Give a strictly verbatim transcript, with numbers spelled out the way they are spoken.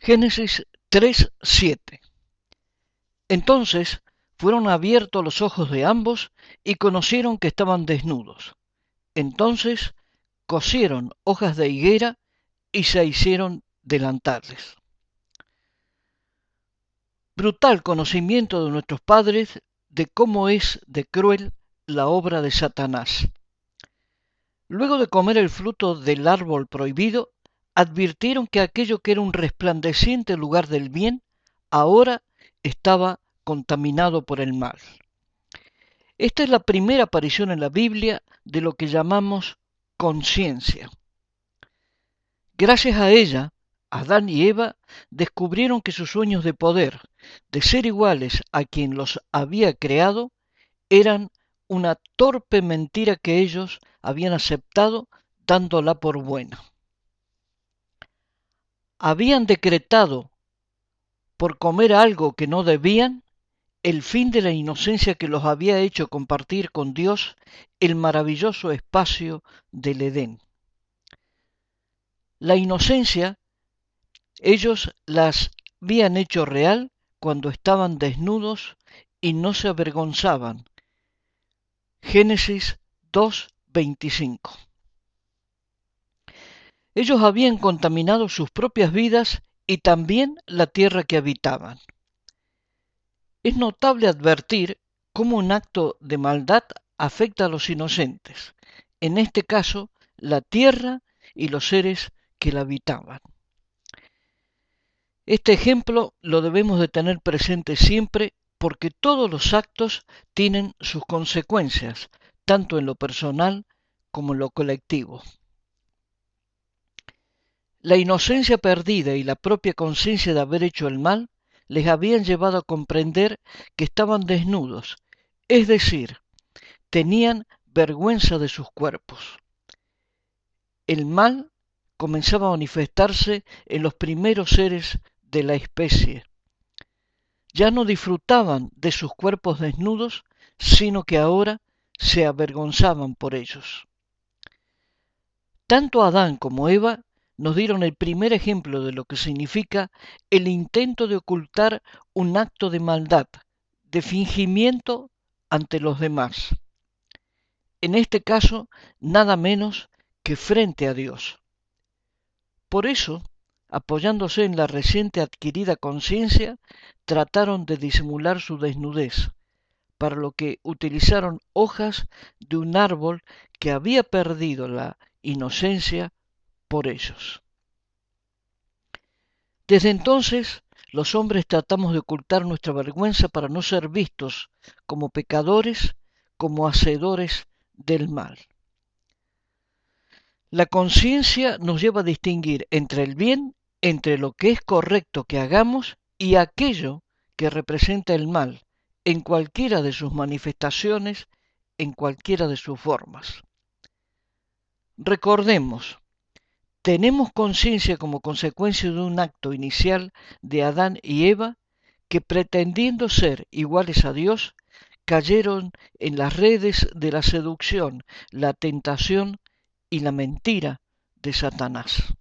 Génesis tres siete. Entonces fueron abiertos los ojos de ambos y conocieron que estaban desnudos. Entonces cosieron hojas de higuera y se hicieron delantales. Brutal conocimiento de nuestros padres de cómo es de cruel la obra de Satanás. Luego de comer el fruto del árbol prohibido, advirtieron que aquello que era un resplandeciente lugar del bien, ahora estaba contaminado por el mal. Esta es la primera aparición en la Biblia de lo que llamamos conciencia. Gracias a ella, Adán y Eva descubrieron que sus sueños de poder, de ser iguales a quien los había creado, eran una torpe mentira que ellos habían aceptado dándola por buena. Habían decretado, por comer algo que no debían, el fin de la inocencia que los había hecho compartir con Dios el maravilloso espacio del Edén. La inocencia, ellos las habían hecho real cuando estaban desnudos y no se avergonzaban. Génesis dos veinticinco. Ellos habían contaminado sus propias vidas y también la tierra que habitaban. Es notable advertir cómo un acto de maldad afecta a los inocentes, en este caso la tierra y los seres que la habitaban. Este ejemplo lo debemos de tener presente siempre porque todos los actos tienen sus consecuencias, tanto en lo personal como en lo colectivo. La inocencia perdida y la propia conciencia de haber hecho el mal les habían llevado a comprender que estaban desnudos, es decir, tenían vergüenza de sus cuerpos. El mal comenzaba a manifestarse en los primeros seres de la especie. Ya no disfrutaban de sus cuerpos desnudos, sino que ahora se avergonzaban por ellos. Tanto Adán como Eva nos dieron el primer ejemplo de lo que significa el intento de ocultar un acto de maldad, de fingimiento ante los demás. En este caso, nada menos que frente a Dios. Por eso, apoyándose en la reciente adquirida conciencia, trataron de disimular su desnudez, para lo que utilizaron hojas de un árbol que había perdido la inocencia por ellos. Desde entonces, los hombres tratamos de ocultar nuestra vergüenza para no ser vistos como pecadores, como hacedores del mal. La conciencia nos lleva a distinguir entre el bien, entre lo que es correcto que hagamos y aquello que representa el mal, en cualquiera de sus manifestaciones, en cualquiera de sus formas. Recordemos, tenemos conciencia como consecuencia de un acto inicial de Adán y Eva que, pretendiendo ser iguales a Dios, cayeron en las redes de la seducción, la tentación y la mentira de Satanás.